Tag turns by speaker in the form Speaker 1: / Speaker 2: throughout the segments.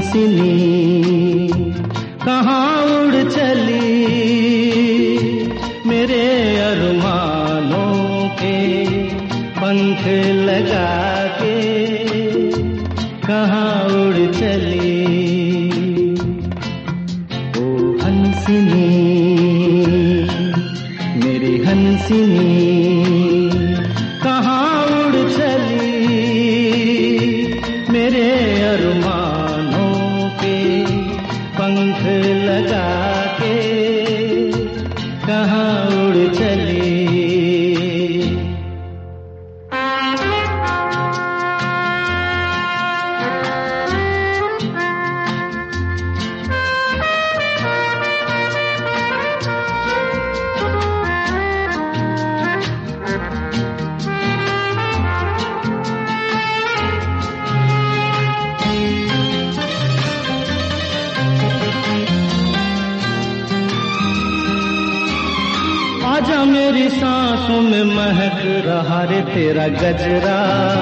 Speaker 1: हंसनी कहाँ उड़ चली, मेरे अरमानों के पंख लगा के कहाँ उड़ चली। ओ हंसनी मेरी हंसनी कहाँ उड़ चली, मेरे अरमानों के पंख लगा के कहाँ उड़ चली। आजा मेरी सांसों में महक रहा रे तेरा गजरा,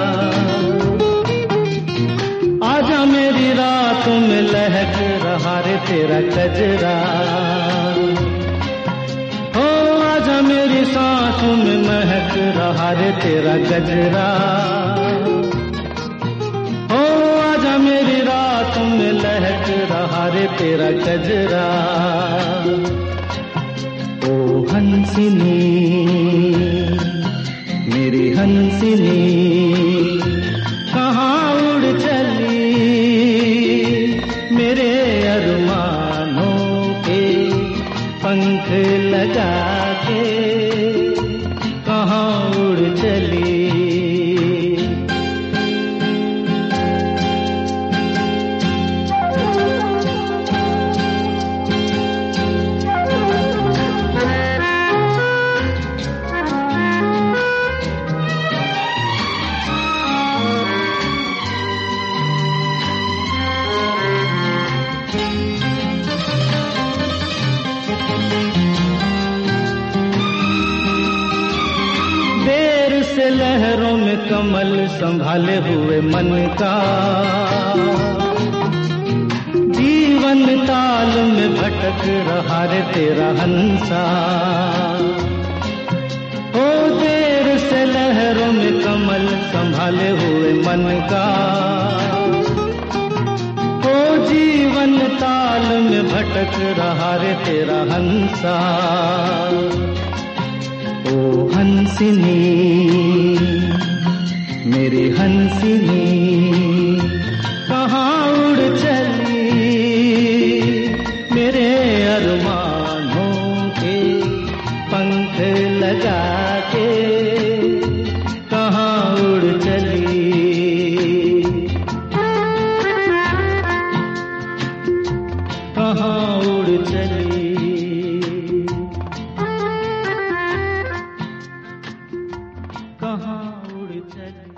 Speaker 1: आजा मेरी रातों में लहक रहा रे तेरा गजरा। हो आजा मेरी सांसों में महक रहा रे तेरा गजरा। हो आजा मेरी रातों में लहक रहा रे तेरा गजरा। ओ हंसनी मेरी हंसनी कहाँ उड़ चली, मेरे अरमानों के पंख लगा के कहाँ उड़ चली। से लहरों में कमल संभाले हुए मन का, जीवन ताल में भटक रहा रे तेरा हंसा। ओ देर से लहरों में कमल संभाले हुए मन का, ओ जीवन ताल में भटक रहा रे तेरा हंसा। ओ हंसनी मेरी हंसनी कहाँ उड़ चली, मेरे अरमानों के पंख लगा के कहाँ उड़ चली। कहाँ उड़ चली, कहाँ उड़ चली।